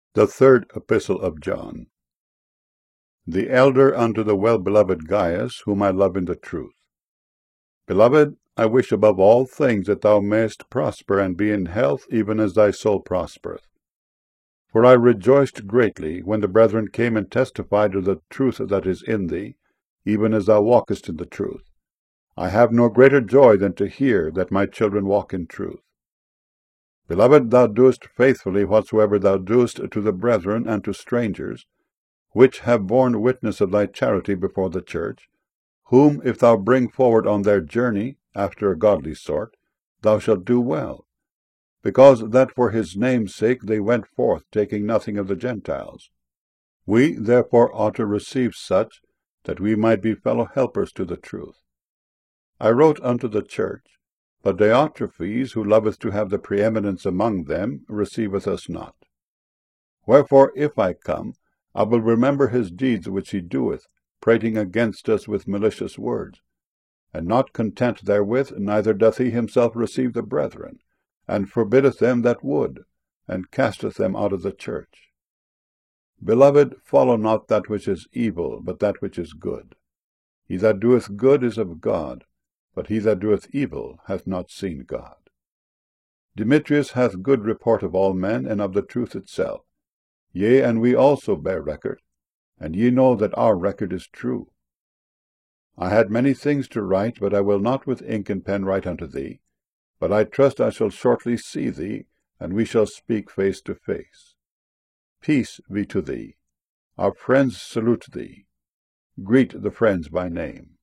The third epistle of John. The elder unto the well-beloved Gaius, whom I love in the truth. Beloved, I wish above all things that thou mayest prosper and be in health, even as thy soul prospereth. For I rejoiced greatly when the brethren came and testified to the truth that is in thee, even as thou walkest in the truth. I have no greater joy than to hear that my children walk in truth. Beloved, thou doest faithfully whatsoever thou doest to the brethren and to strangers, which have borne witness of thy charity before the church, whom if thou bring forward on their journey, after a godly sort, thou shalt do well, because that for his name's sake they went forth, taking nothing of the Gentiles. We therefore ought to receive such, that we might be fellow helpers to the truth. I wrote unto the church, but Diotrephes, who loveth to have the preeminence among them, receiveth us not. Wherefore, if I come, I will remember his deeds which he doeth, prating against us with malicious words. And not content therewith, neither doth he himself receive the brethren, and forbiddeth them that would, and casteth them out of the church. Beloved, follow not that which is evil, but that which is good. He that doeth good is of God, but he that doeth evil hath not seen God. Demetrius hath good report of all men, and of the truth itself. Yea, and we also bear record, and ye know that our record is true. I had many things to write, but I will not with ink and pen write unto thee, but I trust I shall shortly see thee, and we shall speak face to face. Peace be to thee. Our friends salute thee. Greet the friends by name.